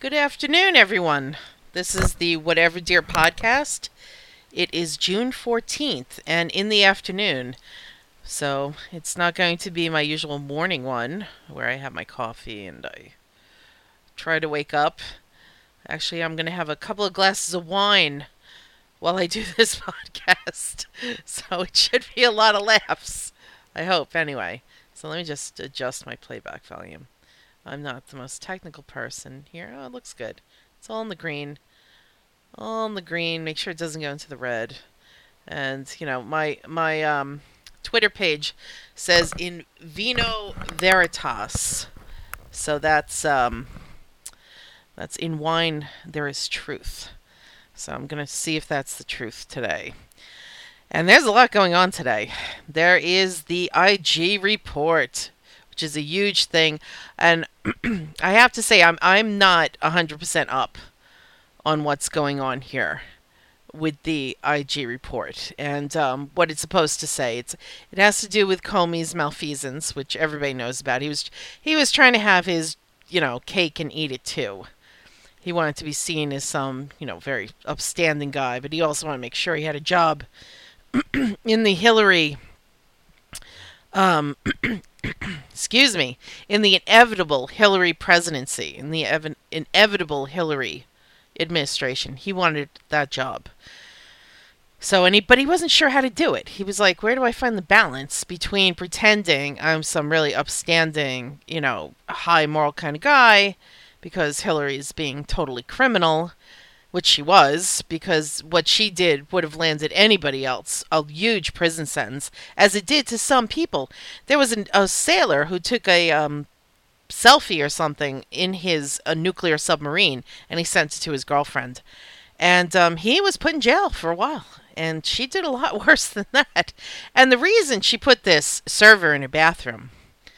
Good afternoon, everyone. This is the Whatever Dear podcast. It is June 14th and in the afternoon, so it's not going to be my usual morning one where I have my coffee and I try to wake up. Actually, I'm going to have a couple of glasses of wine while I do this podcast, so it should be a lot of laughs. I hope, anyway. So let me just adjust my playback volume. I'm not the most technical person here. Oh, it looks good. It's all in the green. All in the green. Make sure it doesn't go into the red. And, my Twitter page says in vino veritas. So that's in wine there is truth. So I'm going to see if that's the truth today. And there's a lot going on today. There is the IG report, which is a huge thing. And I have to say, I'm not 100% up on what's going on here with the IG report and what it's supposed to say. It has to do with Comey's malfeasance, which everybody knows about. He was trying to have his cake and eat it too. He wanted to be seen as some very upstanding guy, but he also wanted to make sure he had a job in the Hillary. Excuse me, in the inevitable Hillary presidency, in the inevitable Hillary administration. He wanted that job. So, but he wasn't sure how to do it. He was like, where do I find the balance between pretending I'm some really upstanding, high moral kind of guy, because Hillary's being totally criminal, which she was, because what she did would have landed anybody else a huge prison sentence, as it did to some people. There was a sailor who took a selfie or something in a nuclear submarine, and he sent it to his girlfriend. And he was put in jail for a while, and she did a lot worse than that. And the reason she put this server in her bathroom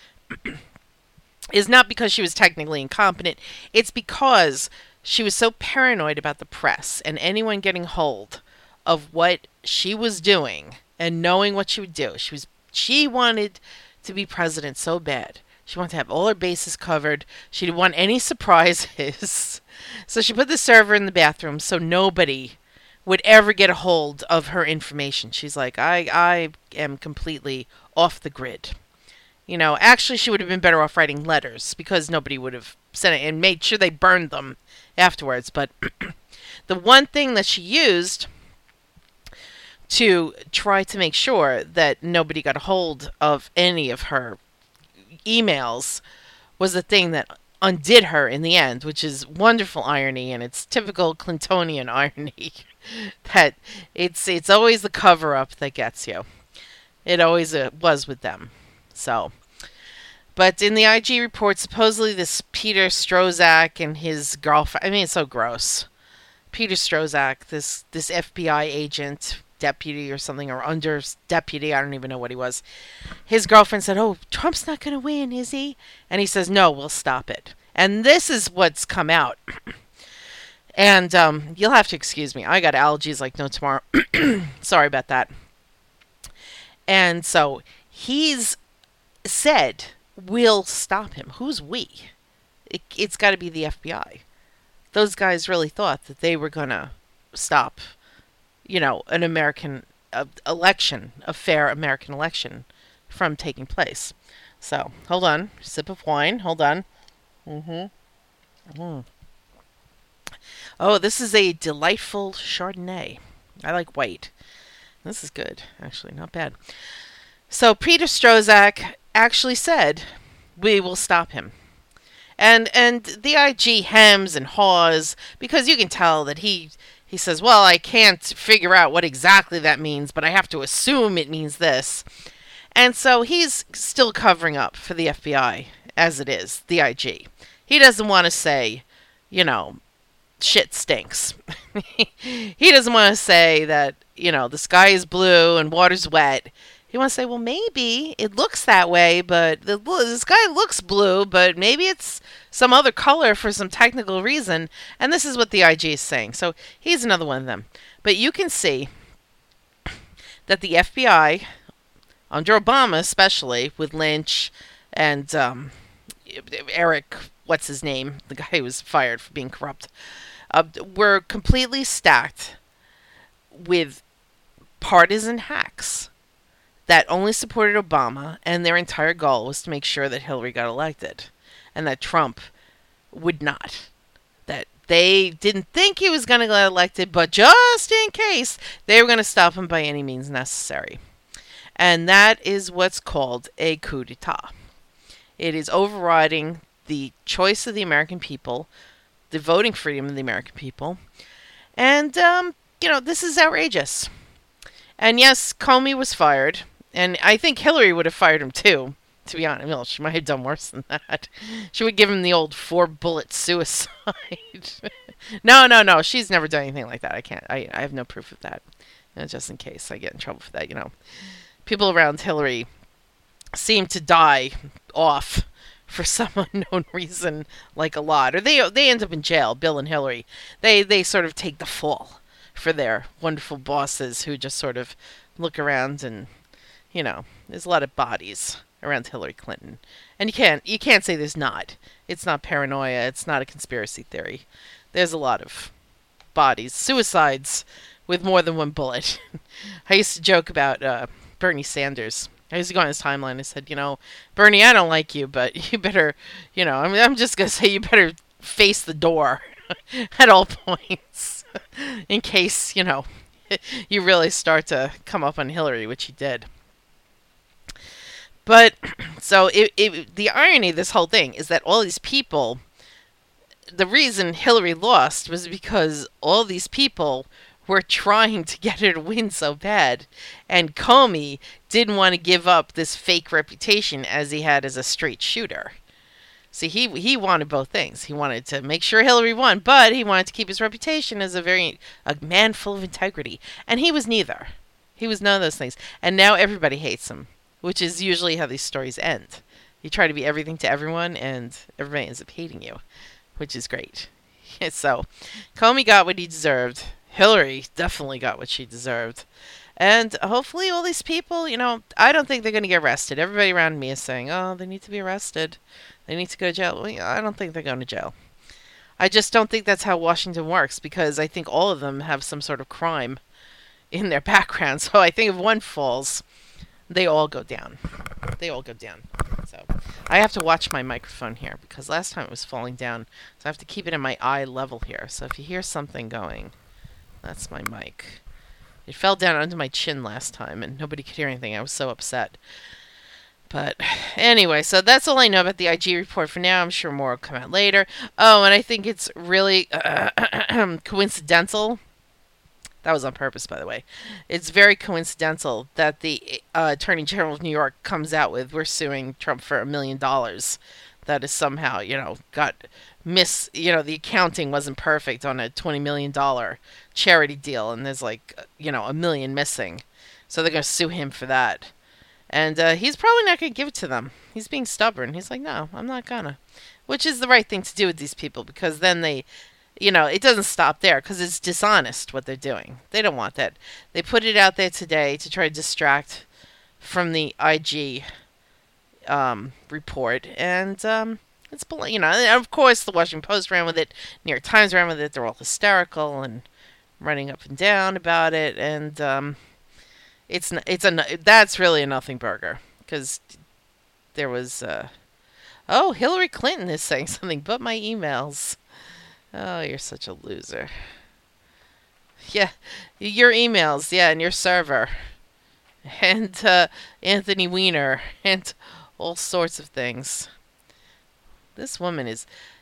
is not because she was technically incompetent. It's because she was so paranoid about the press and anyone getting hold of what she was doing and knowing what she would do. She wanted to be president so bad. She wanted to have all her bases covered. She didn't want any surprises. So she put the server in the bathroom so nobody would ever get a hold of her information. She's like, I am completely off the grid. Actually, she would have been better off writing letters because nobody would have sent it and made sure they burned them afterwards. But the one thing that she used to try to make sure that nobody got a hold of any of her emails was the thing that undid her in the end, which is wonderful irony, and it's typical Clintonian irony that it's always the cover-up that gets you. It always was with them. So, but in the IG report, supposedly this Peter Strzok and his girlfriend, I mean, it's so gross. Peter Strzok, this FBI agent, deputy or something, or under deputy, I don't even know what he was. His girlfriend said, "Oh, Trump's not going to win, is he?" And he says, "No, we'll stop it." And this is what's come out. And you'll have to excuse me. I got allergies like no tomorrow. Sorry about that. And so he's said, we'll stop him. Who's we? It's got to be the FBI. Those guys really thought that they were going to stop, an American election, a fair American election from taking place. So, hold on. Sip of wine. Hold on. Oh, this is a delightful Chardonnay. I like white. This is good, actually. Not bad. So Peter Strzok actually said, we will stop him. And the IG hems and haws, because you can tell that he says, well, I can't figure out what exactly that means, but I have to assume it means this. And so he's still covering up for the FBI, as it is, the IG. He doesn't want to say, shit stinks. He doesn't want to say that, the sky is blue and water's wet. He wants to say, well, maybe it looks that way, but the sky looks blue, but maybe it's some other color for some technical reason. And this is what the IG is saying. So he's another one of them. But you can see that the FBI, under Obama especially, with Lynch and Eric what's his name, the guy who was fired for being corrupt, were completely stacked with partisan hacks that only supported Obama, and their entire goal was to make sure that Hillary got elected and that Trump would not. That they didn't think he was going to get elected, but just in case, they were going to stop him by any means necessary. And that is what's called a coup d'etat. It is overriding the choice of the American people, the voting freedom of the American people. And, this is outrageous. And yes, Comey was fired. And I think Hillary would have fired him too, to be honest. Well, she might have done worse than that. She would give him the old 4-bullet suicide. No. She's never done anything like that. I have no proof of that. Just in case I get in trouble for that, People around Hillary seem to die off for some unknown reason, like a lot. Or they end up in jail, Bill and Hillary. They sort of take the fall for their wonderful bosses who just sort of look around and, there's a lot of bodies around Hillary Clinton. And you can't say there's not. It's not paranoia. It's not a conspiracy theory. There's a lot of bodies, suicides with more than one bullet. I used to joke about Bernie Sanders. I used to go on his timeline. I said, Bernie, I don't like you, but you better, I'm just going to say you better face the door at all points in case, you really start to come up on Hillary, which he did. But so the irony of this whole thing is that all these people, the reason Hillary lost was because all these people were trying to get her to win so bad. And Comey didn't want to give up this fake reputation as he had as a straight shooter. See, he wanted both things. He wanted to make sure Hillary won, but he wanted to keep his reputation as a man full of integrity. And he was neither. He was none of those things. And now everybody hates him, which is usually how these stories end. You try to be everything to everyone, and everybody ends up hating you, which is great. So, Comey got what he deserved. Hillary definitely got what she deserved. And hopefully all these people, I don't think they're going to get arrested. Everybody around me is saying, oh, they need to be arrested. They need to go to jail. Well, I don't think they're going to jail. I just don't think that's how Washington works, because I think all of them have some sort of crime in their background. So I think if one falls, they all go down. They all go down. So I have to watch my microphone here, because last time it was falling down. So I have to keep it in my eye level here. So if you hear something going, that's my mic. It fell down under my chin last time, and nobody could hear anything. I was so upset. But anyway, so that's all I know about the IG report for now. I'm sure more will come out later. Oh, and I think it's really coincidental. That was on purpose, by the way. It's very coincidental that the Attorney General of New York comes out with, we're suing Trump for $1 million. That is somehow, the accounting wasn't perfect on a $20 million charity deal, and there's $1 million missing. So they're going to sue him for that. And he's probably not going to give it to them. He's being stubborn. He's like, no, I'm not going to. Which is the right thing to do with these people, because then they, it doesn't stop there, because it's dishonest what they're doing. They don't want that. They put it out there today to try to distract from the IG report. And it's, and of course the Washington Post ran with it. New York Times ran with it. They're all hysterical and running up and down about it. And that's really a nothing burger, because there was Hillary Clinton is saying something but my emails. Oh, you're such a loser. Yeah, your emails, yeah, and your server, and Anthony Weiner, and all sorts of things. This woman is,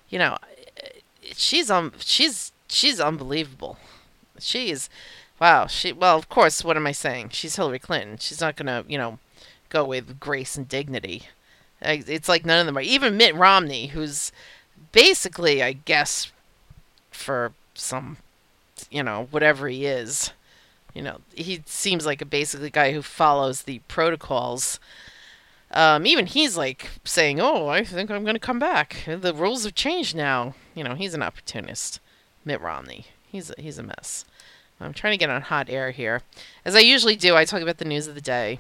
she's unbelievable. She is. Wow. Well, of course, what am I saying? She's Hillary Clinton. She's not going to, go with grace and dignity. It's like none of them are. Even Mitt Romney, who's basically, I guess, for some, whatever he is, he seems like a basically guy who follows the protocols. Even he's saying, oh, I think I'm going to come back. The rules have changed now. He's an opportunist. Mitt Romney. He's a mess. I'm trying to get on hot air here. As I usually do, I talk about the news of the day.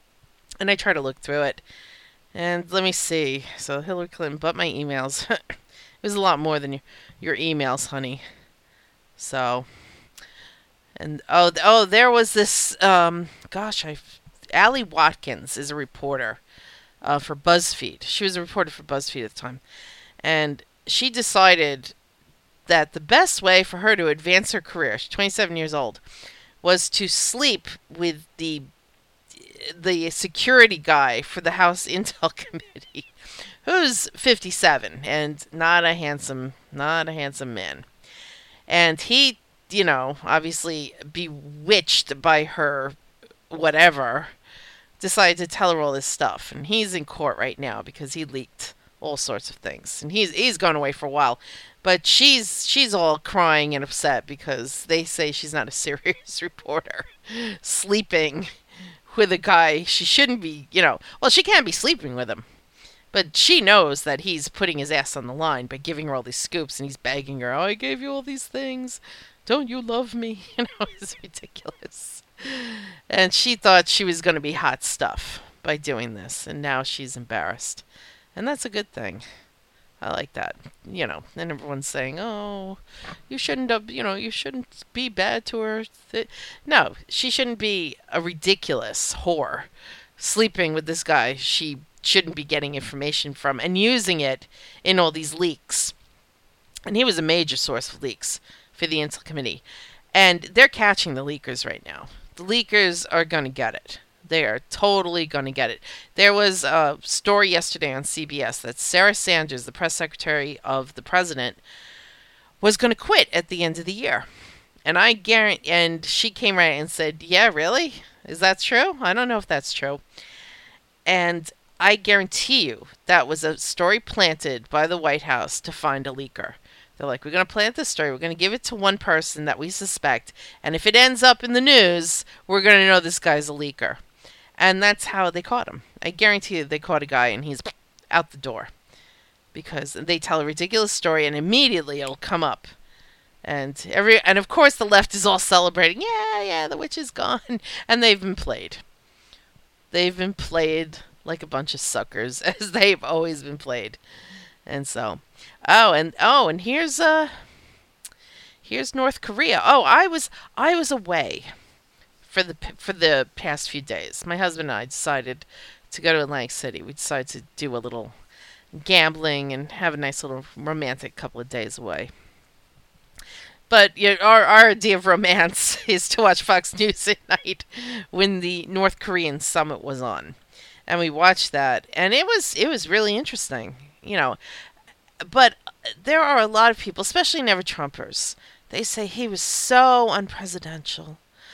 And I try to look through it. And let me see. So Hillary Clinton, but my emails. was a lot more than your emails, honey. So, and there was this. Gosh, Allie Watkins is a reporter for BuzzFeed. She was a reporter for BuzzFeed at the time, and she decided that the best way for her to advance her career, she's 27 years old, was to sleep with the security guy for the House Intel Committee, who's 57 and not a handsome man. And he, obviously bewitched by her whatever, decided to tell her all this stuff. And he's in court right now because he leaked all sorts of things. And he's gone away for a while. But she's all crying and upset because they say she's not a serious reporter, sleeping with a guy she shouldn't be, well, she can't be sleeping with him. But she knows that he's putting his ass on the line by giving her all these scoops, and he's begging her, "Oh, I gave you all these things. Don't you love me?" It's ridiculous. And she thought she was going to be hot stuff by doing this, and now she's embarrassed. And that's a good thing. I like that. And everyone's saying, "Oh, you shouldn't have, you shouldn't be bad to her." No, she shouldn't be a ridiculous whore sleeping with this guy she shouldn't be getting information from and using it in all these leaks. And he was a major source of leaks for the Intel Committee. And they're catching the leakers right now. The leakers are going to get it. They are totally going to get it. There was a story yesterday on CBS that Sarah Sanders, the press secretary of the president, was going to quit at the end of the year. And I guarantee, and she came right and said, "Yeah, really? Is that true? I don't know if that's true." And I guarantee you that was a story planted by the White House to find a leaker. They're like, "We're going to plant this story. We're going to give it to one person that we suspect. And if it ends up in the news, we're going to know this guy's a leaker." And that's how they caught him. I guarantee you they caught a guy and he's out the door. Because they tell a ridiculous story and immediately it'll come up. And of course the left is all celebrating. Yeah, the witch is gone. And they've been played. They've been played like a bunch of suckers, as they've always been played. And so, and here's North Korea. Oh, I was away for the past few days. My husband and I decided to go to Atlantic City. We decided to do a little gambling and have a nice little romantic couple of days away. But our idea of romance is to watch Fox News at night when the North Korean summit was on. And we watched that, and it was really interesting, But there are a lot of people, especially Never Trumpers, they say he was so unpresidential.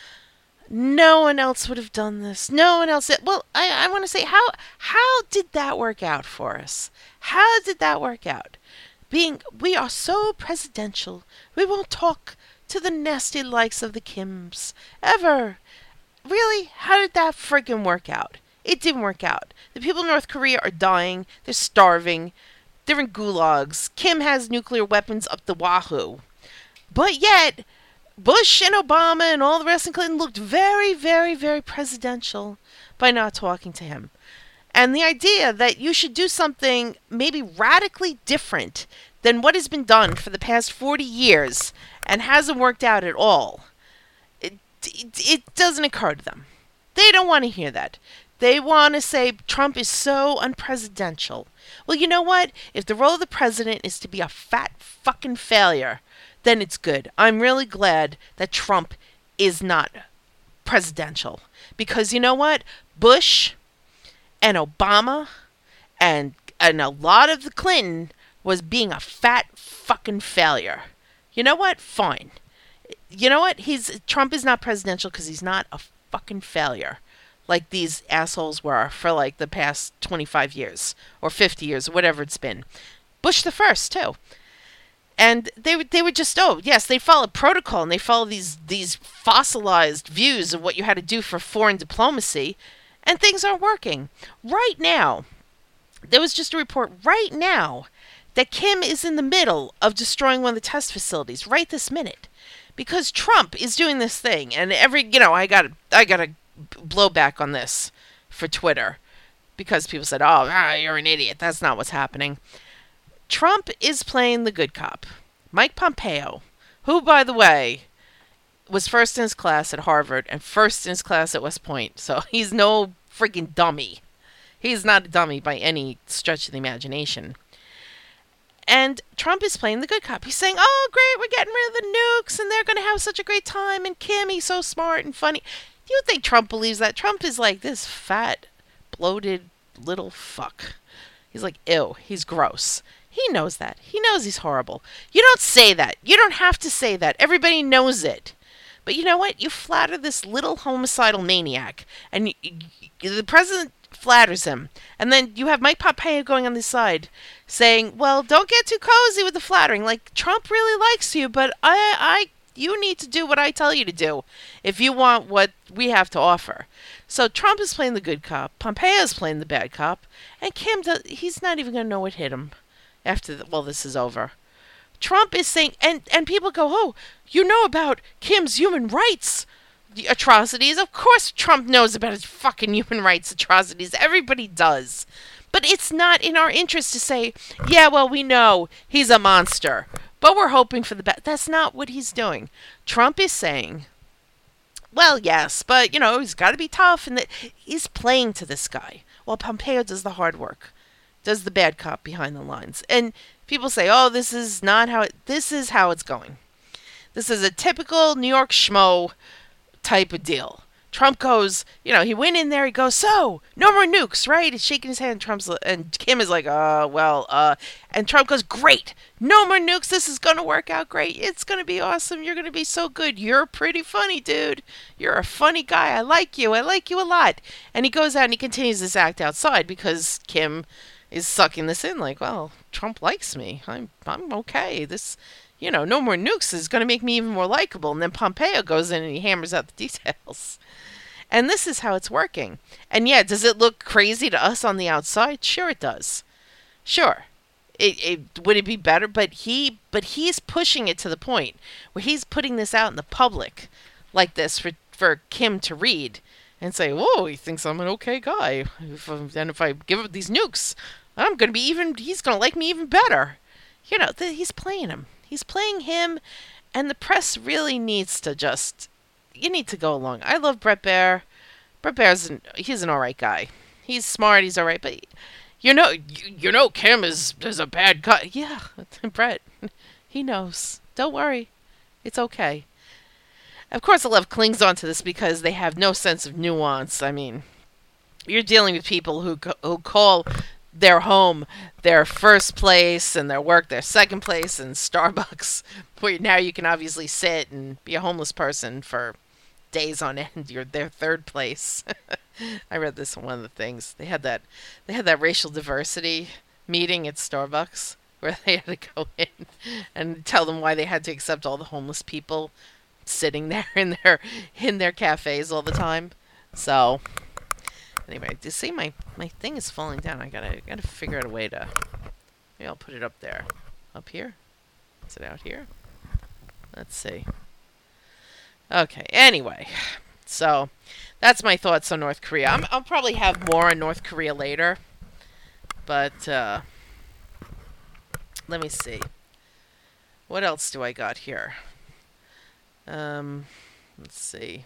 No one else would have done this. No one else. Well, I want to say, how did that work out for us? How did that work out? We are so presidential, we won't talk to the nasty likes of the Kims ever. Really? How did that friggin' work out? It didn't work out. The people in North Korea are dying. They're starving. They're in gulags. Kim has nuclear weapons up the wahoo. But yet, Bush and Obama and all the rest of Clinton looked very, very, very presidential by not talking to him. And the idea that you should do something maybe radically different than what has been done for the past 40 years and hasn't worked out at all, it doesn't occur to them. They don't want to hear that. They want to say Trump is so unpresidential. Well, you know what? If the role of the president is to be a fat fucking failure, then it's good. I'm really glad that Trump is not presidential. Because you know what? Bush and Obama and a lot of the Clinton was being a fat fucking failure. You know what? Fine. You know what? Trump is not presidential because he's not a fucking failure like these assholes were for like the past 25 years or 50 years or whatever it's been. Bush the first too. And they were just, yes, they followed protocol and they followed these fossilized views of what you had to do for foreign diplomacy, and things aren't working. Right now, there was just a report right now that Kim is in the middle of destroying one of the test facilities right this minute because Trump is doing this thing. And I got to blow back on this for Twitter because people said, you're an idiot. That's not what's happening. Trump is playing the good cop. Mike Pompeo, who, by the way, was first in his class at Harvard and first in his class at West Point. So he's no freaking dummy. He's not a dummy by any stretch of the imagination. And Trump is playing the good cop. He's saying, oh, great, we're getting rid of the nukes, and they're going to have such a great time, and Kim, he's so smart and funny. Do you think Trump believes that? Trump is like this fat, bloated little fuck. He's like, ew, he's gross. He knows that. He knows he's horrible. You don't say that. You don't have to say that. Everybody knows it. But you know what? You flatter this little homicidal maniac, and the president flatters him. And then you have Mike Pompeo going on the side saying, well, don't get too cozy with the flattering. Like, Trump really likes you, but you need to do what I tell you to do if you want what we have to offer. So Trump is playing the good cop, Pompeo is playing the bad cop, and he's not even going to know what hit him after, this is over. Trump is saying, and people go, oh, you know about Kim's human rights atrocities. Of course Trump knows about his fucking human rights atrocities. Everybody does. But it's not in our interest to say, yeah, well, we know he's a monster, but we're hoping for the best. That's not what he's doing. Trump is saying, well, yes, but, he's got to be tough, and he's playing to this guy, while Pompeo does the hard work, does the bad cop behind the lines. And people say, oh, this is how it's going. This is a typical New York schmo type of deal. Trump goes, he went in there, he goes, so, no more nukes, right? He's shaking his hand, and Kim is like, and Trump goes, great, no more nukes, this is going to work out great, it's going to be awesome, you're going to be so good, you're pretty funny, dude, you're a funny guy, I like you a lot. And he goes out and he continues this act outside because Kim is sucking this in, like, well, Trump likes me, I'm okay, this, no more nukes is going to make me even more likable. And then Pompeo goes in and he hammers out the details. And this is how it's working. And yeah, does it look crazy to us on the outside? Sure it does. Sure. Would it be better? But he's pushing it to the point where he's putting this out in the public like this for Kim to read and say, whoa, he thinks I'm an okay guy. If I give up these nukes, he's going to like me even better. He's playing him. He's playing him, and the press really needs to you need to go along. I love Bret Baier. Bret Baier's he's an alright guy. He's smart, he's alright, but Kim is a bad guy. Yeah, Bret, he knows. Don't worry. It's okay. Of course, the left clings on to this because they have no sense of nuance. I mean, you're dealing with people who call their home their first place and their work their second place, and Starbucks, where now you can obviously sit and be a homeless person for days on end. You're their third place. I read this in one of the things. They had that racial diversity meeting at Starbucks where they had to go in and tell them why they had to accept all the homeless people sitting there in their cafes all the time. So anyway, you see my thing is falling down. I gotta figure out a way to. Maybe I'll put it up there. Up here? Is it out here? Let's see. Okay. Anyway, so that's my thoughts on North Korea. I'll probably have more on North Korea later, but let me see. What else do I got here? Let's see.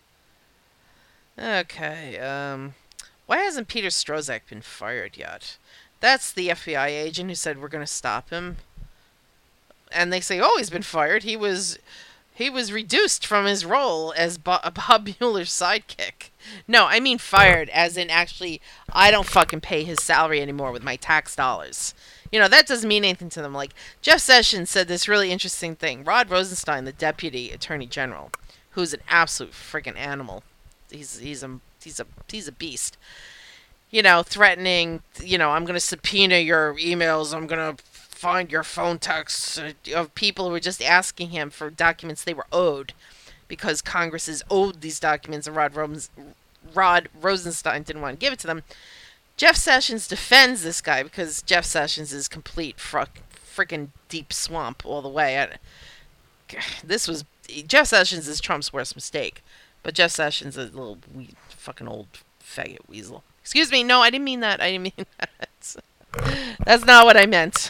Okay. Why hasn't Peter Strzok been fired yet? That's the FBI agent who said we're going to stop him. And they say, oh, he's been fired. He was reduced from his role as Bob Mueller's sidekick. No, I mean fired, as in actually, I don't fucking pay his salary anymore with my tax dollars. That doesn't mean anything to them. Like, Jeff Sessions said this really interesting thing. Rod Rosenstein, the deputy attorney general, who's an absolute freaking animal. He's a beast. Threatening, I'm going to subpoena your emails. I'm going to find your phone texts of people who were just asking him for documents they were owed because Congress is owed these documents and Rod Rosenstein didn't want to give it to them. Jeff Sessions defends this guy because Jeff Sessions is complete freaking deep swamp all the way. Jeff Sessions is Trump's worst mistake, but Jeff Sessions is a little fucking old faggot weasel. Excuse me, no, I didn't mean that. That's not what I meant.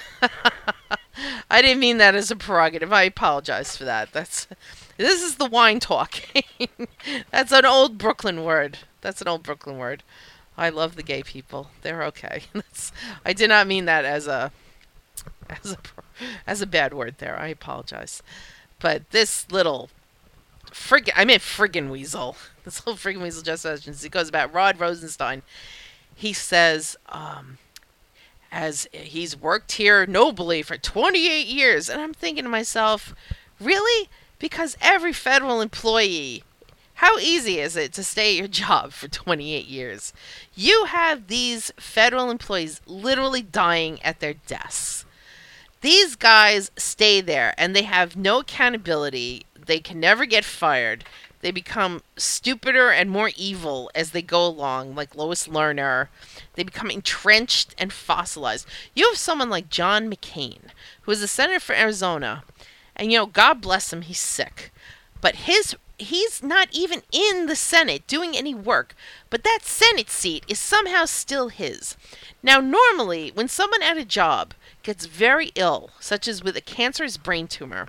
I didn't mean that as a prerogative. I apologize for that. This is the wine talking. That's an old Brooklyn word. That's an old Brooklyn word. I love the gay people. They're okay. I did not mean that as a as a bad word there. I apologize. But this little I meant friggin' weasel. This little friggin' weasel just mentions. He goes about Rod Rosenstein. He says, as he's worked here nobly for 28 years. And I'm thinking to myself, really? Because every federal employee, how easy is it to stay at your job for 28 years? You have these federal employees literally dying at their desks. These guys stay there and they have no accountability. They can never get fired. They become stupider and more evil as they go along, like Lois Lerner. They become entrenched and fossilized. You have someone like John McCain, who is a senator for Arizona, and God bless him, he's sick. But he's not even in the Senate doing any work, but that Senate seat is somehow still his. Now, normally, when someone at a job gets very ill, such as with a cancerous brain tumor,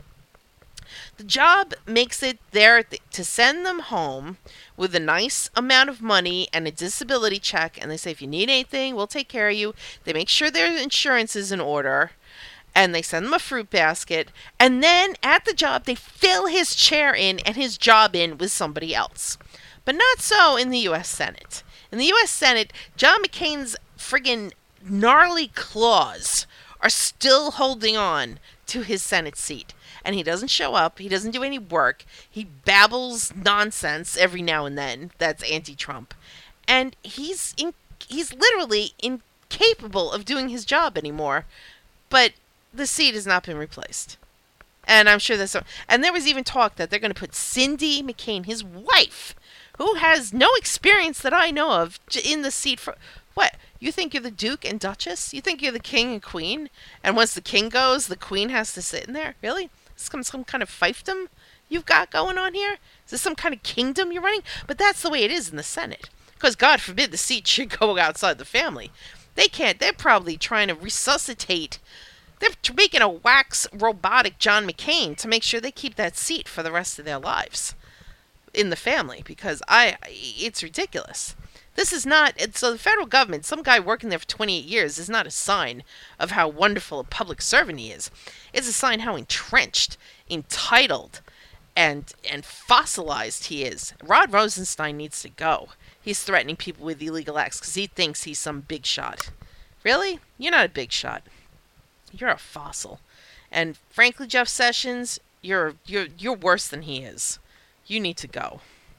the job makes it there to send them home with a nice amount of money and a disability check. And they say, if you need anything, we'll take care of you. They make sure their insurance is in order. And they send them a fruit basket. And then at the job, they fill his chair in and his job in with somebody else. But not so in the U.S. Senate. In the U.S. Senate, John McCain's friggin' gnarly claws are still holding on to his Senate seat. And he doesn't show up. He doesn't do any work. He babbles nonsense every now and then. That's anti-Trump. And he's literally incapable of doing his job anymore. But the seat has not been replaced. And I'm sure and there was even talk that they're going to put Cindy McCain, his wife, who has no experience that I know of, in the seat for what? You think you're the Duke and Duchess? You think you're the King and Queen? And once the King goes, the Queen has to sit in there? Really? Is this some kind of fiefdom you've got going on here? Is this some kind of kingdom you're running? But that's the way it is in the Senate. Because God forbid the seat should go outside the family. They can't. They're probably trying to resuscitate. They're making a wax robotic John McCain to make sure they keep that seat for the rest of their lives in the family. Because it's ridiculous. This is not, so the federal government, some guy working there for 28 years is not a sign of how wonderful a public servant he is. It's a sign how entrenched, entitled, and fossilized he is. Rod Rosenstein needs to go. He's threatening people with illegal acts because he thinks he's some big shot. Really? You're not a big shot. You're a fossil. And frankly, Jeff Sessions, you're worse than he is. You need to go.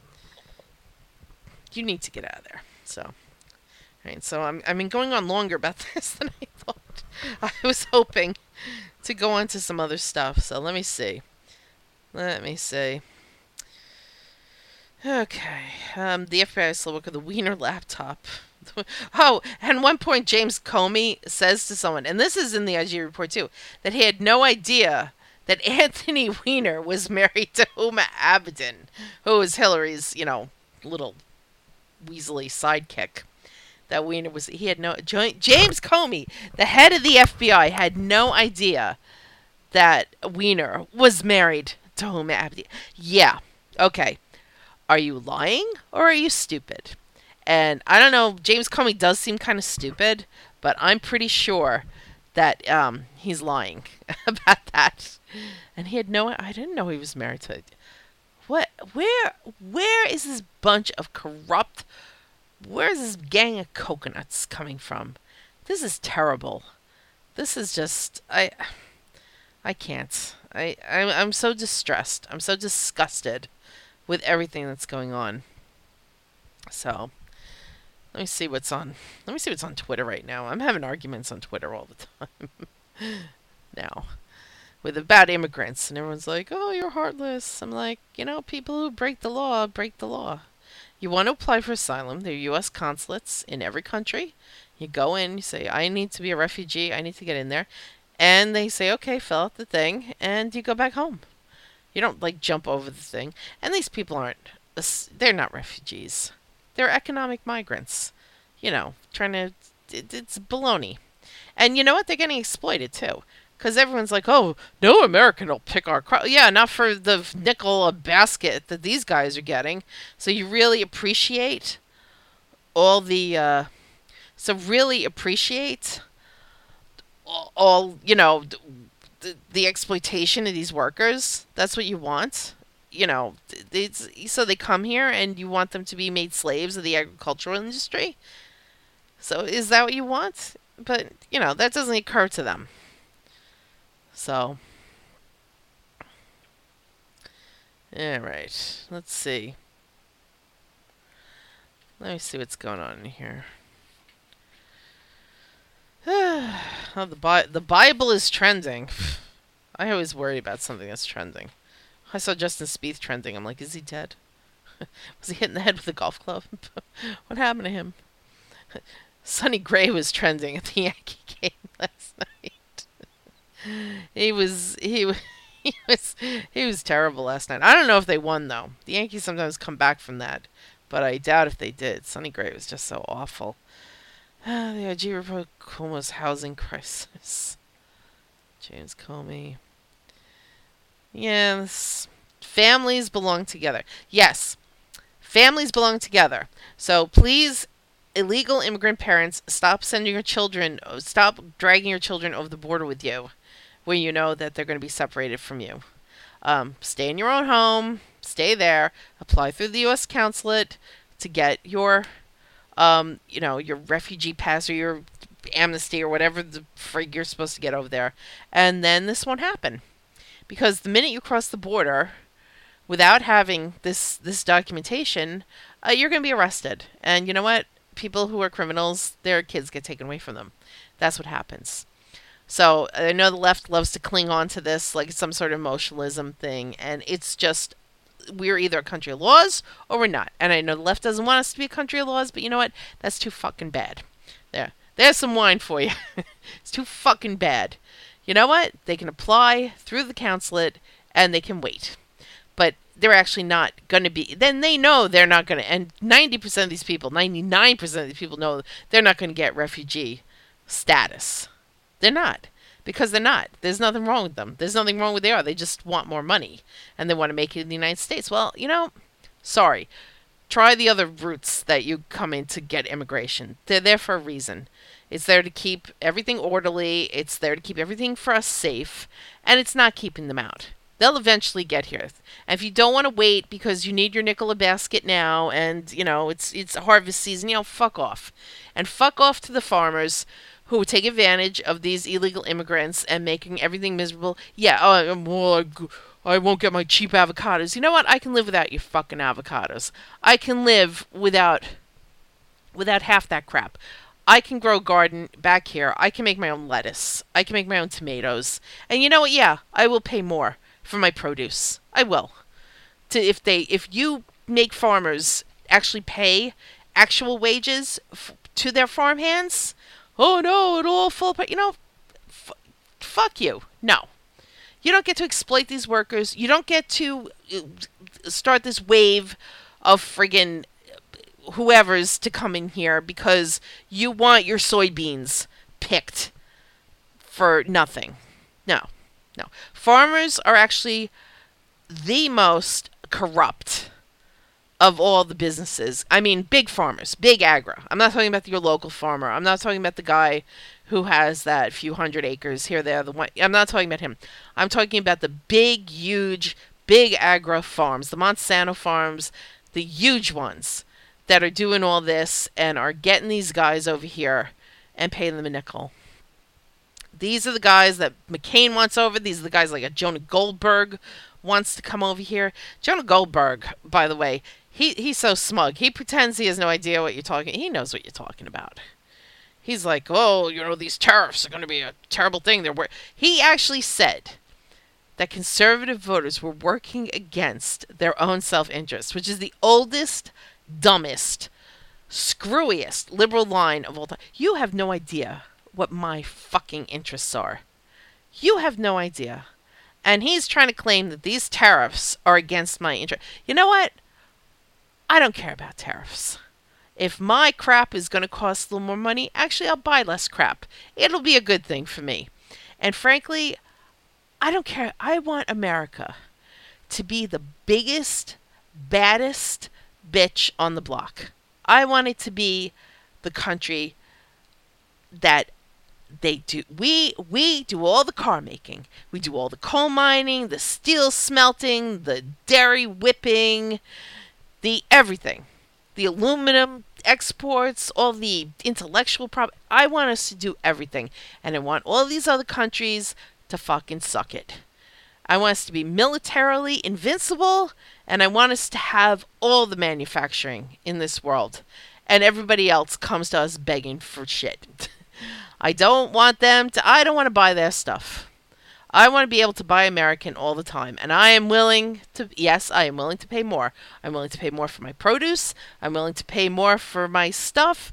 You need to get out of there. So, right. So I've been going on longer about this than I thought. I was hoping to go on to some other stuff. So let me see. Okay. The FBI is still working the Wiener laptop. Oh, and one point James Comey says to someone, and this is in the IG report too, that he had no idea that Anthony Weiner was married to Huma Abedin, who was Hillary's, little weaselly sidekick. That Weiner was, he had no, James Comey, the head of the FBI, had no idea that Weiner was married to Huma Abedin. Yeah, okay. Are you lying or are you stupid? And I don't know, James Comey does seem kind of stupid, but I'm pretty sure that he's lying about that. And he had I didn't know he was married to. What? Where is this bunch of corrupt? Where is this gang of coconuts coming from? This is terrible. This is just I can't. I'm so distressed. I'm so disgusted with everything that's going on. So let me see what's on Twitter right now. I'm having arguments on Twitter all the time now with about immigrants, and everyone's like, "Oh, you're heartless." I'm like, people who break the law break the law. You want to apply for asylum? There are U.S. consulates in every country. You go in, you say, "I need to be a refugee. I need to get in there," and they say, "Okay, fill out the thing," and you go back home. You don't jump over the thing. And these people they're not refugees. They're economic migrants. Trying to, it's baloney. And you know what? They're getting exploited too. Because everyone's like, oh, no American will pick our crop. Yeah, not for the nickel a basket that these guys are getting. So you really appreciate all the, really appreciate all the exploitation of these workers. That's what you want. So they come here and you want them to be made slaves of the agricultural industry. So is that what you want? But, that doesn't occur to them. So, all right. Let's see. Let me see what's going on in here. Oh, the Bible is trending. I always worry about something that's trending. I saw Justin Spieth trending. I'm like, is he dead? Was he hit in the head with a golf club? What happened to him? Sonny Gray was trending at the Yankee game last night. He was he was terrible last night. I don't know if they won though. The Yankees sometimes come back from that, but I doubt if they did. Sonny Gray was just so awful. The IG report Cuomo's housing crisis. James Comey. Yes. Families belong together. Yes. Families belong together. So please, illegal immigrant parents, stop dragging your children over the border with you when you know that they're going to be separated from you. Stay in your own home. Stay there. Apply through the U.S. consulate to get your your refugee pass or your amnesty or whatever the frig you're supposed to get over there. And then this won't happen. Because the minute you cross the border without having this documentation, you're going to be arrested. And you know what? People who are criminals, their kids get taken away from them. That's what happens. So I know the left loves to cling on to this like it's some sort of emotionalism thing. And it's just, we're either a country of laws or we're not. And I know the left doesn't want us to be a country of laws, but you know what? That's too fucking bad. There's some wine for you. It's too fucking bad. You know what? They can apply through the consulate and they can wait. But they're actually not going to be. Then they know they're not going to. And 90% of these people, 99% of these people know they're not going to get refugee status. They're not. Because they're not. There's nothing wrong with them. There's nothing wrong with they are. They just want more money. And they want to make it in the United States. Well, sorry. Try the other routes that you come in to get immigration. They're there for a reason. It's there to keep everything orderly. It's there to keep everything for us safe. And it's not keeping them out. They'll eventually get here. And if you don't want to wait because you need your nickel a basket now and, it's harvest season, fuck off. And fuck off to the farmers who take advantage of these illegal immigrants and making everything miserable. Yeah, I won't get my cheap avocados. You know what? I can live without your fucking avocados. I can live without half that crap. I can grow a garden back here. I can make my own lettuce. I can make my own tomatoes. And you know what? Yeah, I will pay more for my produce. I will. If you make farmers actually pay actual wages to their farm hands, oh no, it'll all fall apart. Fuck you. No. You don't get to exploit these workers. You don't get to start this wave of friggin' whoever's to come in here because you want your soybeans picked for nothing. No. Farmers are actually the most corrupt of all the businesses. I mean, big farmers, big agro. I'm not talking about your local farmer. I'm not talking about the guy who has that few hundred acres here, there, the one. I'm not talking about him. I'm talking about the big, huge, big agro farms, the Monsanto farms, the huge ones that are doing all this and are getting these guys over here and paying them a nickel. These are the guys that McCain wants over. These are the guys like a Jonah Goldberg wants to come over here. Jonah Goldberg, by the way, he's so smug. He pretends he has no idea what you're talking. He knows what you're talking about. He's like, oh, these tariffs are going to be a terrible thing. He actually said that conservative voters were working against their own self-interest, which is the oldest, dumbest, screwiest liberal line of all time. You have no idea what my fucking interests are. You have no idea. And he's trying to claim that these tariffs are against my interest. You know what? I don't care about tariffs. If my crap is going to cost a little more money, actually, I'll buy less crap. It'll be a good thing for me. And frankly, I don't care. I want America to be the biggest, baddest bitch on the block. I want it to be the country that they do. We do all the car making. We do all the coal mining, the steel smelting, the dairy whipping, the everything. The aluminum exports, all the intellectual property. I want us to do everything. And I want all these other countries to fucking suck it. I want us to be militarily invincible, and I want us to have all the manufacturing in this world. And everybody else comes to us begging for shit. I don't want to buy their stuff. I want to be able to buy American all the time. And I am willing to, yes, I am willing to pay more. I'm willing to pay more for my produce. I'm willing to pay more for my stuff.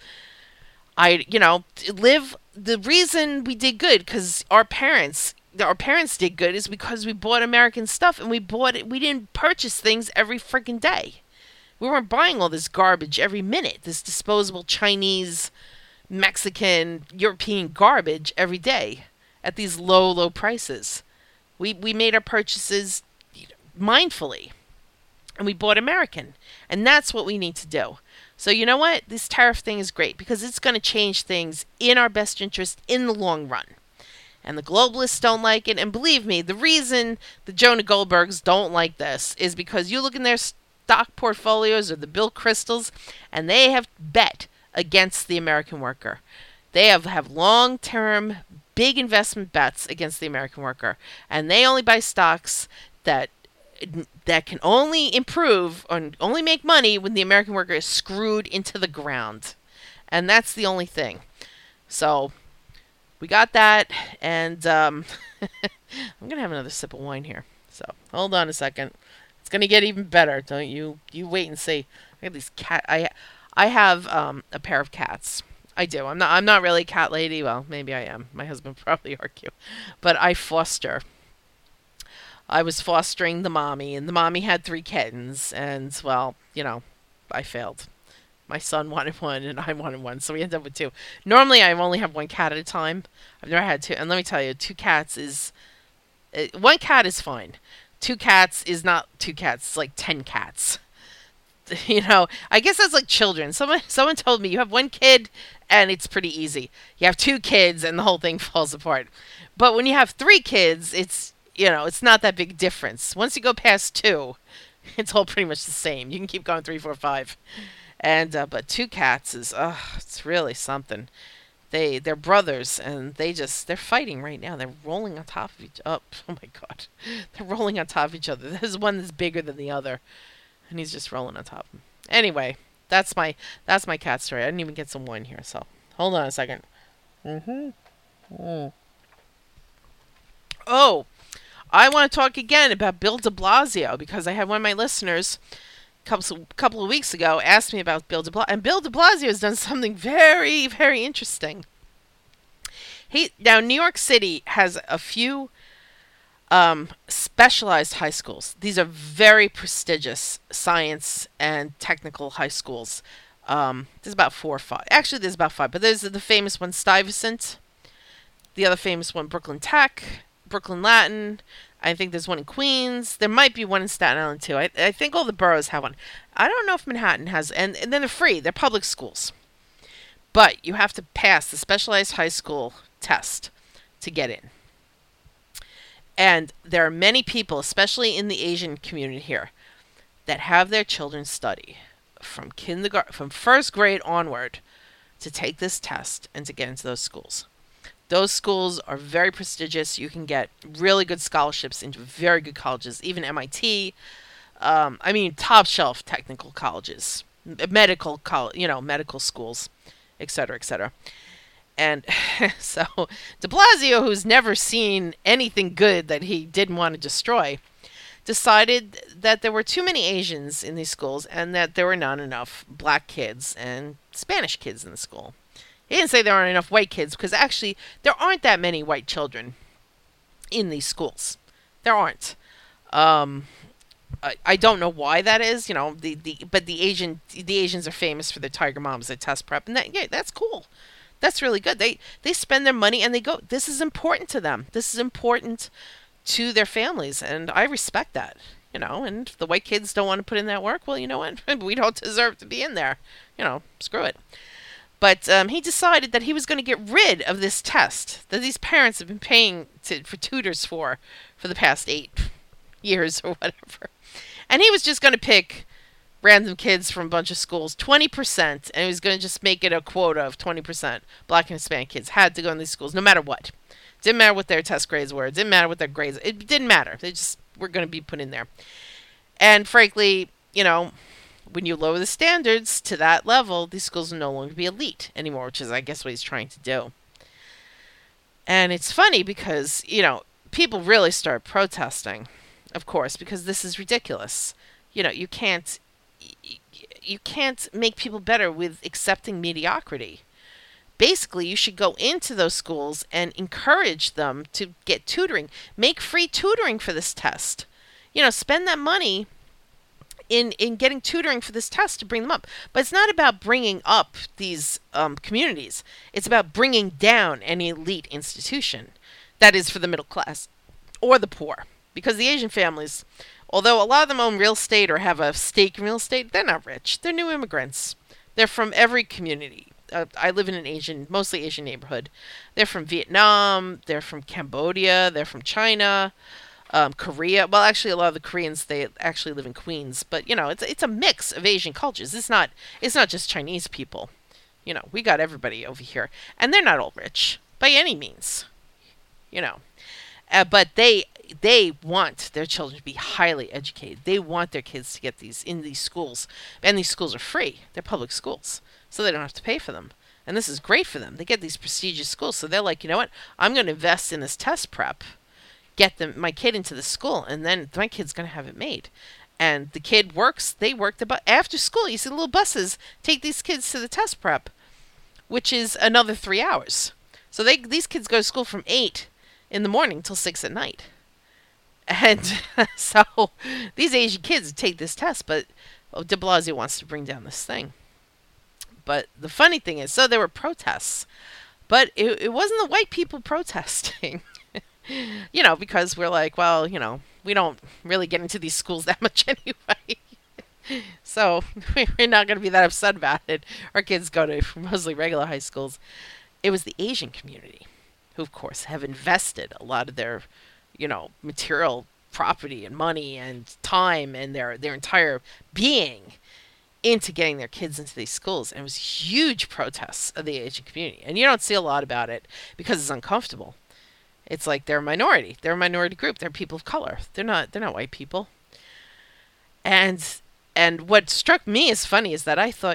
The reason we did good, because our parents did good, is because we bought American stuff, and we didn't purchase things every freaking day. We weren't buying all this garbage every minute, this disposable Chinese, Mexican, European garbage every day at these low prices. We made our purchases mindfully, and we bought American. And that's what we need to do. So you know what? This tariff thing is great because it's going to change things in our best interest in the long run. And the globalists don't like it. And believe me, the reason the Jonah Goldbergs don't like this is because you look in their stock portfolios or the Bill Crystals, and they have bet against the American worker. They have long-term, big investment bets against the American worker. And they only buy stocks that can only improve or only make money when the American worker is screwed into the ground. And that's the only thing. So we got that, and I'm going to have another sip of wine here. So hold on a second. It's going to get even better. Don't you wait and see. I have these cat. I have a pair of cats. I do. I'm not really a cat lady. Well, maybe I am. My husband would probably argue. But I foster. I was fostering the mommy, and the mommy had 3 kittens, and, well, I failed. My son wanted one, and I wanted one, so we ended up with 2. Normally, I only have 1 cat at a time. I've never had 2, and let me tell you, 2 cats is... 1 cat is fine. 2 cats is not 2 cats, it's like 10 cats. I guess that's like children. Someone told me you have 1 kid, and it's pretty easy. You have 2 kids, and the whole thing falls apart. But when you have 3 kids, it's not that big difference. Once you go past 2, it's all pretty much the same. You can keep going 3, 4, 5. And, but 2 cats is, it's really something. They're brothers, and they're fighting right now. They're rolling on top of each other. Oh my God. They're rolling on top of each other. There's one that's bigger than the other, and he's just rolling on top of him. Anyway, that's my cat story. I didn't even get some wine here, so hold on a second. Oh, I want to talk again about Bill de Blasio, because I had one of my listeners couple of weeks ago asked me about Bill de Blasio, and Bill de Blasio has done something very, very interesting. Now, New York City has a few specialized high schools. These are very prestigious science and technical high schools. There's about 4 or 5. Actually, there's about 5, but there's the famous one, Stuyvesant. The other famous one, Brooklyn Tech, Brooklyn Latin. I think there's one in Queens. There might be one in Staten Island, too. I think all the boroughs have one. I don't know if Manhattan has, and then they're free. They're public schools. But you have to pass the specialized high school test to get in. And there are many people, especially in the Asian community here, that have their children study from first grade onward to take this test and to get into those schools. Those schools are very prestigious. You can get really good scholarships into very good colleges, even MIT. Top shelf technical colleges, medical schools, etc., etc. And so de Blasio, who's never seen anything good that he didn't want to destroy, decided that there were too many Asians in these schools and that there were not enough black kids and Spanish kids in the school. He didn't say there aren't enough white kids, because actually there aren't that many white children in these schools. There aren't. I don't know why that is, but the Asians are famous for their tiger moms at test prep, and that, yeah, that's cool. That's really good. They spend their money and they go. This is important to them. This is important to their families, and I respect that. And if the white kids don't want to put in that work, well, you know what? We don't deserve to be in there. Screw it. But he decided that he was going to get rid of this test that these parents have been paying for tutors for the past 8 years or whatever. And he was just going to pick random kids from a bunch of schools, 20%, and he was going to just make it a quota of 20% black and Hispanic kids had to go in these schools no matter what. Didn't matter what their test grades were. It didn't matter what their grades. It didn't matter. They just were going to be put in there. And frankly, when you lower the standards to that level, these schools will no longer be elite anymore, which is, I guess, what he's trying to do. And it's funny because, people really start protesting, of course, because this is ridiculous. You can't make people better with accepting mediocrity. Basically, you should go into those schools and encourage them to get tutoring. Make free tutoring for this test. Spend that money in getting tutoring for this test to bring them up. But it's not about bringing up these communities. It's about bringing down any elite institution that is for the middle class or the poor. Because the Asian families, although a lot of them own real estate or have a stake in real estate, they're not rich. They're new immigrants. They're from every community. I live in an mostly Asian neighborhood. They're from Vietnam. They're from Cambodia. They're from China. Korea. Well, actually, a lot of the Koreans, they actually live in Queens, but it's a mix of Asian cultures. It's not just Chinese people. We got everybody over here, and they're not all rich by any means. But they want their children to be highly educated. They want their kids to get these in these schools, and these schools are free. They're public schools, so they don't have to pay for them. And this is great for them. They get these prestigious schools, so they're like, you know what? I'm going to invest in this test prep, get my kid into the school, and then my kid's going to have it made. And the kid works. They work after school. You see little buses take these kids to the test prep, which is another 3 hours. So these kids go to school from 8 in the morning till 6 at night. And so these Asian kids take this test, but de Blasio wants to bring down this thing. But the funny thing is, so there were protests, but it wasn't the white people protesting. Because we're like, well, we don't really get into these schools that much anyway. So we're not going to be that upset about it. Our kids go to mostly regular high schools. It was the Asian community who, of course, have invested a lot of their, material property and money and time and their entire being into getting their kids into these schools. And it was huge protests of the Asian community. And you don't see a lot about it because it's uncomfortable. It's like they're a minority. They're a minority group. They're people of color. They're not white people. And what struck me as funny is that I thought,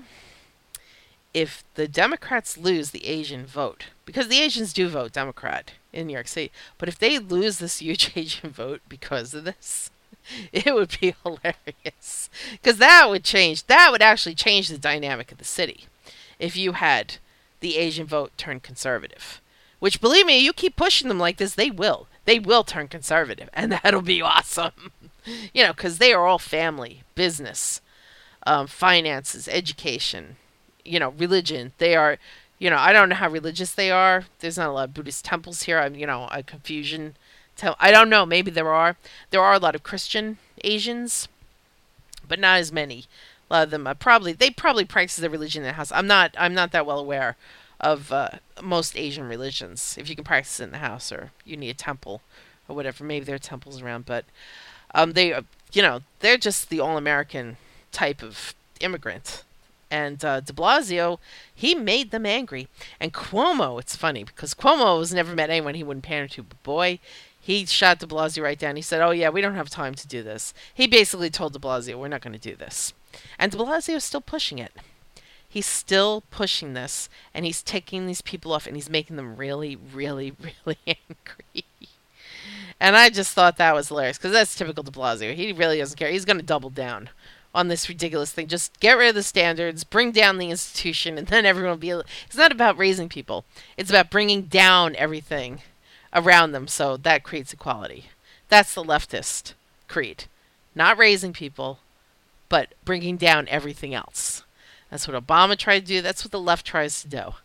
if the Democrats lose the Asian vote, because the Asians do vote Democrat in New York City, but if they lose this huge Asian vote because of this, it would be hilarious. Because that would actually change the dynamic of the city. If you had the Asian vote turn conservative. Which, believe me, you keep pushing them like this, they will. They will turn conservative, and that'll be awesome. Because they are all family, business, finances, education, religion. They are, I don't know how religious they are. There's not a lot of Buddhist temples here. A Confucian temple. I don't know. Maybe there are. There are a lot of Christian Asians, but not as many. A lot of them they probably practice their religion in their house. I'm not that well aware of most Asian religions. If you can practice it in the house, or you need a temple, or whatever. Maybe there are temples around, but they're just the all-American type of immigrant. And de Blasio, he made them angry. And Cuomo, it's funny, because Cuomo has never met anyone he wouldn't pander to, but boy, he shot de Blasio right down. He said, oh yeah, we don't have time to do this. He basically told de Blasio, we're not going to do this. And de Blasio is still pushing it. He's still pushing this, and he's taking these people off, and he's making them really, really, really angry. And I just thought that was hilarious, because that's typical de Blasio. He really doesn't care. He's going to double down on this ridiculous thing. Just get rid of the standards, bring down the institution, and then everyone will be... It's not about raising people. It's about bringing down everything around them, so that creates equality. That's the leftist creed. not raising people, but bringing down everything else. That's what Obama tried to do. That's what the left tries to do,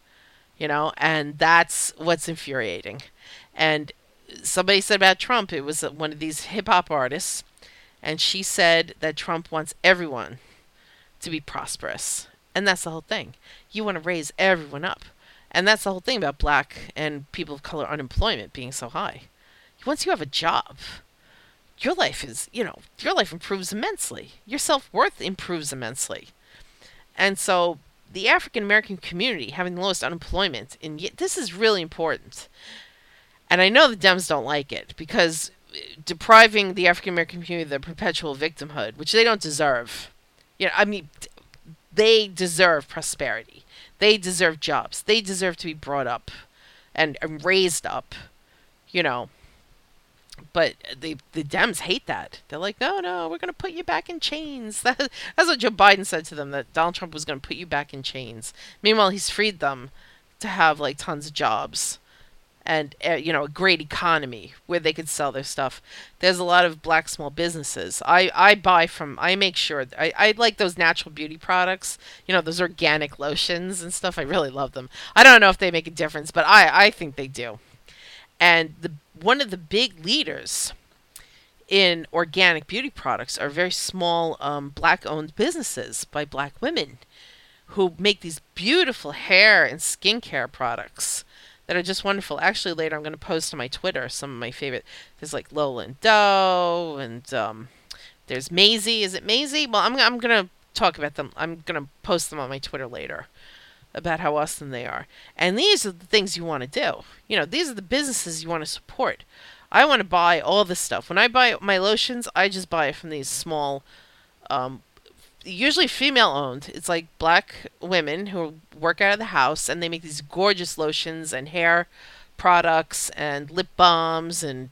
and that's what's infuriating. And somebody said about Trump, it was one of these hip hop artists, and she said that Trump wants everyone to be prosperous. And that's the whole thing. You want to raise everyone up. And that's the whole thing about black and people of color unemployment being so high. Once you have a job, your life your life improves immensely. Your self worth improves immensely. And so the African American community having the lowest unemployment, and this is really important. And I know the Dems don't like it because depriving the African American community of their perpetual victimhood, which they don't deserve. I mean, they deserve prosperity. They deserve jobs. They deserve to be brought up and raised up, you know. But the Dems hate that. They're like, no, no, we're going to put you back in chains. That's what Joe Biden said to them, that Donald Trump was going to put you back in chains. Meanwhile, he's freed them to have like tons of jobs and a great economy where they could sell their stuff. There's a lot of black small businesses. I make sure I like those natural beauty products, those organic lotions and stuff. I really love them. I don't know if they make a difference, but I think they do. And one of the big leaders in organic beauty products are very small black owned businesses by black women who make these beautiful hair and skincare products that are just wonderful. Actually, later I'm going to post on my Twitter some of my favorite. There's like Lola and Doe, and there's Maisie. Is it Maisie? Well, I'm going to talk about them. I'm going to post them on my Twitter later about how awesome they are. And these are the things you want to do. These are the businesses you want to support. I want to buy all this stuff. When I buy my lotions, I just buy it from these small, usually female owned. It's like black women who work out of the house, and they make these gorgeous lotions and hair products and lip balms and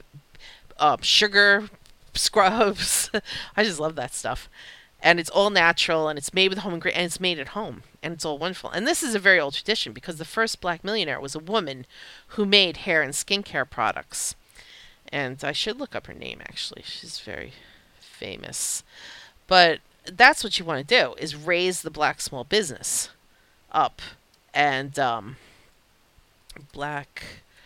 sugar scrubs. I just love that stuff. And it's all natural, and it's made with home ingredients, and it's made at home, and it's all wonderful. And this is a very old tradition because the first black millionaire was a woman who made hair and skincare products. And I should look up her name, actually. She's very famous. But that's what you want to do, is raise the black small business up. And black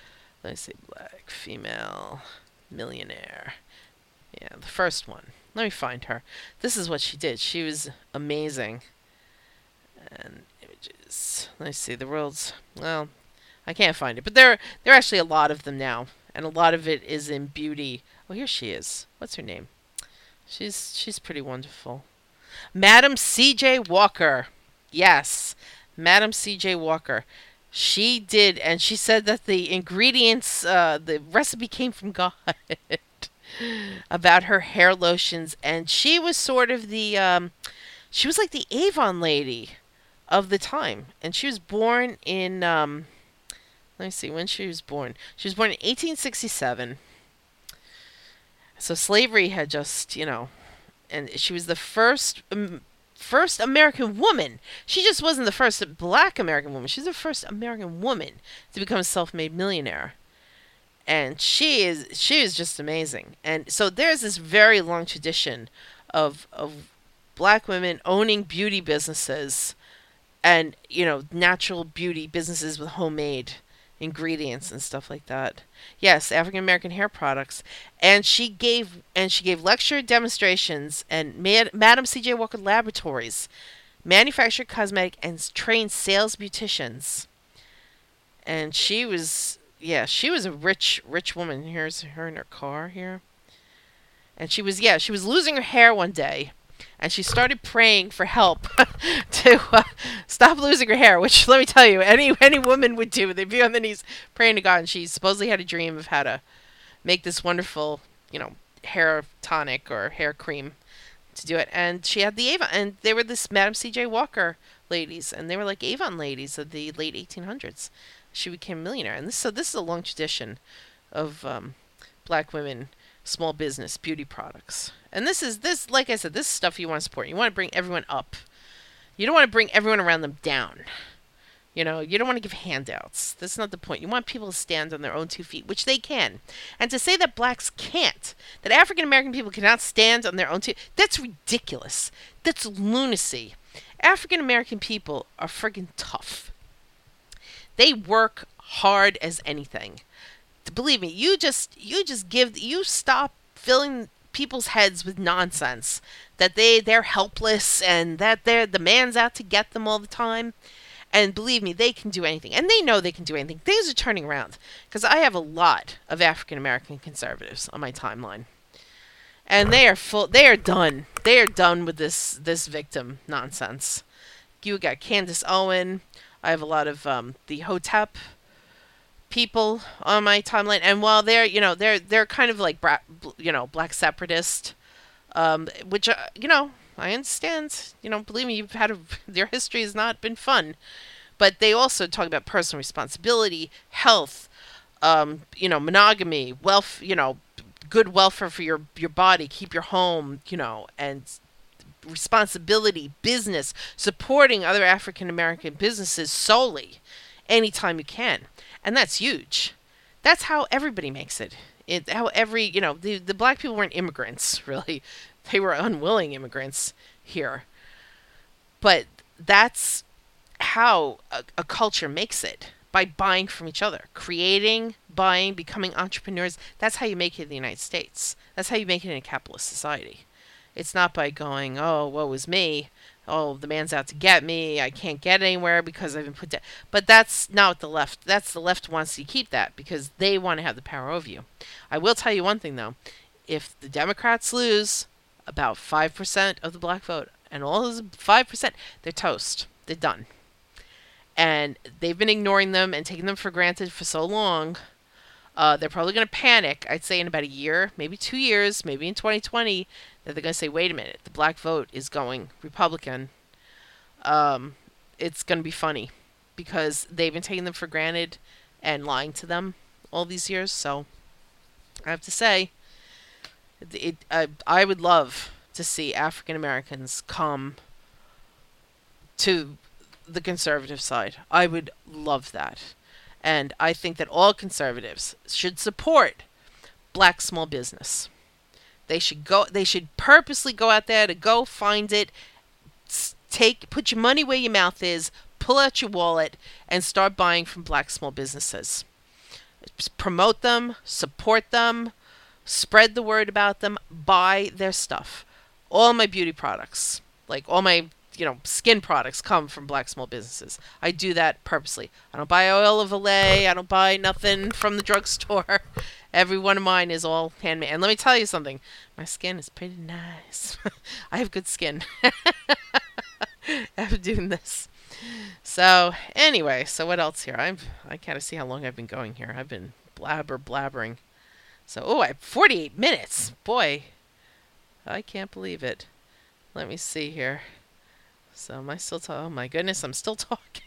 female millionaire. Yeah, the first one. Let me find her. This is what she did. She was amazing. And images. Let me see. The world's... Well, I can't find it. But there are actually a lot of them now. And a lot of it is in beauty. Oh, here she is. What's her name? She's pretty wonderful. Madam C.J. Walker. Yes. Madam C.J. Walker. She did. And she said that the ingredients, the recipe came from God. About her hair lotions, and she was sort of she was like the Avon lady of the time, and she was born in let me see when she was born. She was born in 1867. So slavery had just, and she was the first American woman. She just wasn't the first black American woman. She's the first American woman to become a self-made millionaire. And she is just amazing. And so there's this very long tradition of black women owning beauty businesses and, natural beauty businesses with homemade ingredients and stuff like that. Yes, African American hair products. And she gave lecture demonstrations, and Madam C.J. Walker Laboratories manufactured cosmetic and trained sales beauticians. And she was a rich woman. Here's her in her car here. And she was losing her hair one day. And she started praying for help to stop losing her hair, which, let me tell you, any woman would do. They'd be on their knees praying to God. And she supposedly had a dream of how to make this wonderful, hair tonic or hair cream to do it. And she had the Avon. And they were this Madam C.J. Walker ladies. And they were like Avon ladies of the late 1800s. She became a millionaire. And this is a long tradition of black women, small business, beauty products. And this, like I said, this is stuff you want to support. You want to bring everyone up. You don't want to bring everyone around them down. You know, you don't want to give handouts. That's not the point. You want people to stand on their own 2 feet, which they can. And to say that blacks can't, that African American people cannot stand on their own 2, that's ridiculous. That's lunacy. African American people are friggin' tough. They work hard as anything. Believe me, you stop filling people's heads with nonsense that they're helpless and that the man's out to get them all the time. And believe me, they can do anything. And they know they can do anything. Things are turning around. Because I have a lot of African American conservatives on my timeline. And they are done. They are done with this victim nonsense. You got Candace Owen. I have a lot of the Hotep people on my timeline. And while they're kind of like black separatist, which I understand. Believe me, their history has not been fun. But they also talk about personal responsibility, health, monogamy, wealth, good welfare for your body, keep your home, and responsibility, business, supporting other African American businesses solely anytime you can. And that's huge. That's how everybody makes it. The black people weren't immigrants, really. They were unwilling immigrants here. But that's how a culture makes it, by buying from each other, creating, buying, becoming entrepreneurs. That's how you make it in the United States. That's how you make it in a capitalist society. It's not by going, oh, woe is me. Oh, the man's out to get me. I can't get anywhere because I've been put down. But that's not what the left. That's the left wants you to keep that because they want to have the power over you. I will tell you one thing though: if the Democrats lose about 5% of the black vote, and all those 5%, they're toast. They're done. And they've been ignoring them and taking them for granted for so long. They're probably going to panic, I'd say, in about a year, maybe 2 years, maybe in 2020, that they're going to say, wait a minute, the black vote is going Republican. It's going to be funny because they've been taking them for granted and lying to them all these years. So I have to say, I would love to see African Americans come to the conservative side. I would love that. And I think that all conservatives should support black small business. They should purposely go out there to go find it, put your money where your mouth is, pull out your wallet, and start buying from black small businesses. Promote them, support them, spread the word about them, buy their stuff. All my beauty products, like all my skin products, come from black small businesses. I do that purposely. I don't buy oil of Olay. I don't buy nothing from the drugstore. Every one of mine is all handmade. And let me tell you something. My skin is pretty nice. I have good skin. After doing this. So, anyway. So, what else here? I can't see how long I've been going here. I've been blabbering. So, I have 48 minutes. Boy, I can't believe it. Let me see here. So am I still talking? Oh my goodness, I'm still talking.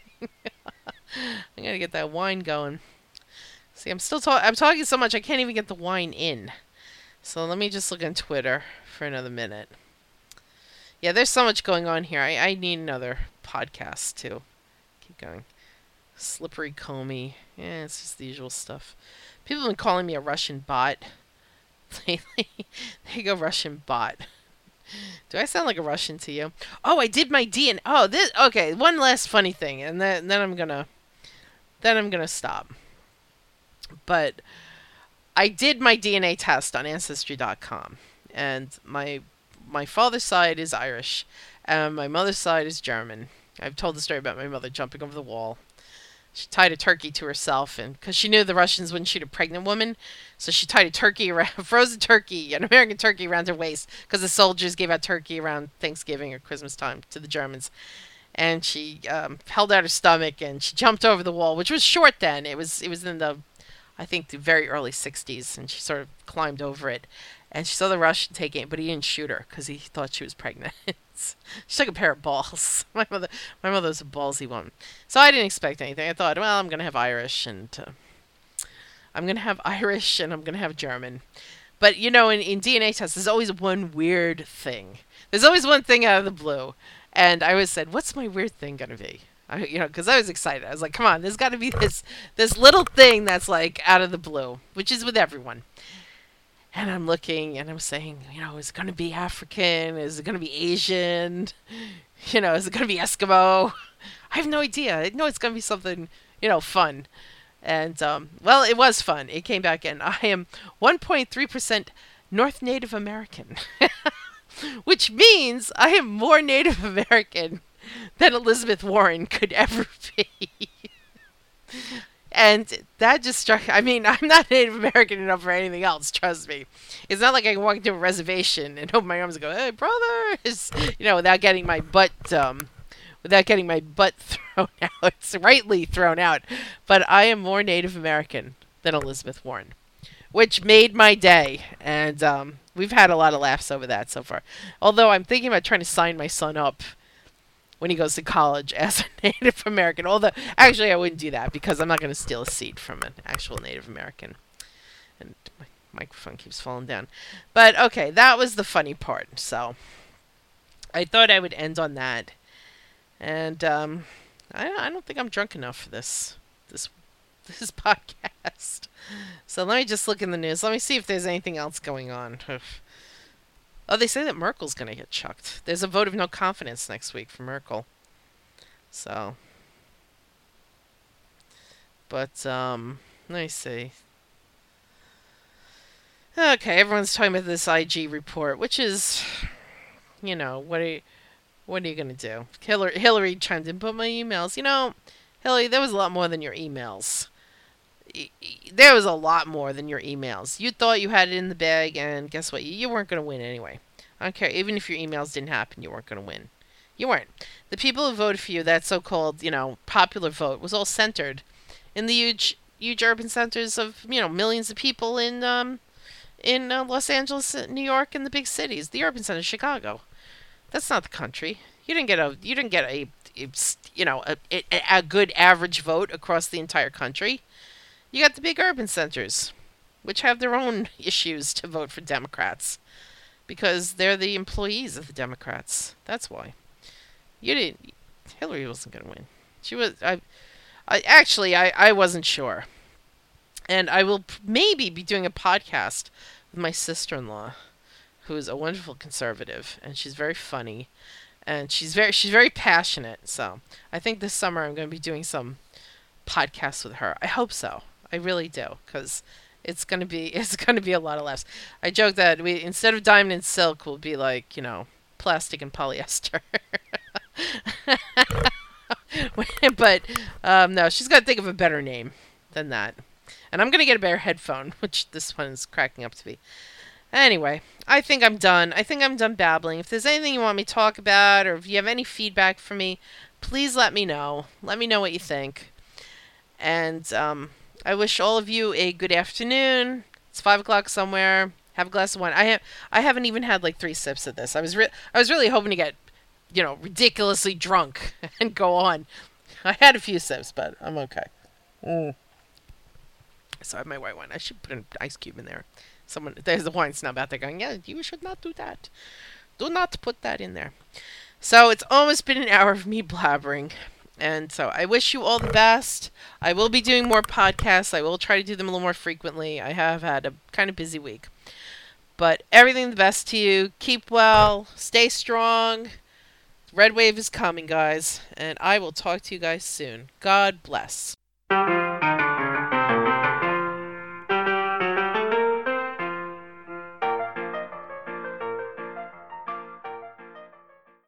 I gotta get that wine going. See, I'm talking so much I can't even get the wine in. So let me just look on Twitter for another minute. Yeah, there's so much going on here. I need another podcast too. Keep going. Slippery Comey. Yeah, it's just the usual stuff. People have been calling me a Russian bot lately. There you go, Russian bot. Do I sound like a Russian to you? Oh, I did my DNA. Oh, this. Okay, one last funny thing, and then I'm gonna stop. But I did my DNA test on Ancestry.com, and my father's side is Irish, and my mother's side is German. I've told the story about my mother jumping over the wall. She tied a turkey to herself, and because she knew the Russians wouldn't shoot a pregnant woman, so she tied a frozen turkey, an American turkey, around her waist, because the soldiers gave out turkey around Thanksgiving or Christmas time to the Germans. And she held out her stomach, and she jumped over the wall, which was short then. It was in the, I think, the very early 60s, and she sort of climbed over it. And she saw the Russian taking it, but he didn't shoot her because he thought she was pregnant. She took a pair of balls. My mother was a ballsy woman. So I didn't expect anything. I thought, well, I'm going to have Irish, and I'm going to have German. But, in DNA tests, there's always one weird thing. There's always one thing out of the blue. And I always said, what's my weird thing going to be? Because I was excited. I was like, come on, there's got to be this little thing that's like out of the blue, which is with everyone. And I'm looking and I'm saying, is it going to be African? Is it going to be Asian? Is it going to be Eskimo? I have no idea. I know it's going to be something, fun. And, well, it was fun. It came back in. I am 1.3% North Native American, which means I am more Native American than Elizabeth Warren could ever be. And that just struck. I mean, I'm not Native American enough for anything else. Trust me. It's not like I can walk into a reservation and open my arms and go, "Hey, brothers," without getting my butt, thrown out. It's rightly thrown out. But I am more Native American than Elizabeth Warren, which made my day. And we've had a lot of laughs over that so far. Although I'm thinking about trying to sign my son up when he goes to college as a Native American. Although, actually, I wouldn't do that because I'm not going to steal a seat from an actual Native American. And my microphone keeps falling down. But, okay, that was the funny part. So, I thought I would end on that. And I don't think I'm drunk enough for this podcast. So, let me just look in the news. Let me see if there's anything else going on. Oh, they say that Merkel's going to get chucked. There's a vote of no confidence next week for Merkel. So. But, let me see. Okay, everyone's talking about this IG report, which is, what are you going to do? Hillary chimed in, but my emails. Hillary, there was a lot more than your emails. There was a lot more than your emails. You thought you had it in the bag, and guess what? You weren't going to win anyway. I don't care. Even if your emails didn't happen, you weren't going to win. You weren't. The people who voted for you, that so-called, popular vote, was all centered in the huge urban centers of, millions of people in Los Angeles, New York, and the big cities. The urban centers, Chicago. That's not the country. You didn't get a good average vote across the entire country. You got the big urban centers, which have their own issues to vote for Democrats, because they're the employees of the Democrats. That's why. Hillary wasn't going to win. She was. I wasn't sure, and I will maybe be doing a podcast with my sister-in-law, who is a wonderful conservative, and she's very funny, and she's very passionate. So I think this summer I'm going to be doing some podcasts with her. I hope so. I really do, because it's gonna be a lot of laughs. I joke that we, instead of diamond and silk, will be like, plastic and polyester. But no, she's got to think of a better name than that. And I'm gonna get a better headphone, which this one is cracking up to be. Anyway, I think I'm done. I think I'm done babbling. If there's anything you want me to talk about, or if you have any feedback for me, please let me know. Let me know what you think. And I wish all of you a good afternoon. It's 5:00 somewhere. Have a glass of wine. I haven't even had like 3 sips of this. I was really hoping to get, ridiculously drunk and go on. I had a few sips, but I'm okay. So I have my white wine. I should put an ice cube in there. There's the wine snob out there going, yeah, you should not do that. Do not put that in there. So it's almost been an hour of me blabbering. And so I wish you all the best. I will be doing more podcasts. I will try to do them a little more frequently. I have had a kind of busy week. But everything the best to you. Keep well. Stay strong. Red wave is coming, guys. And I will talk to you guys soon. God bless.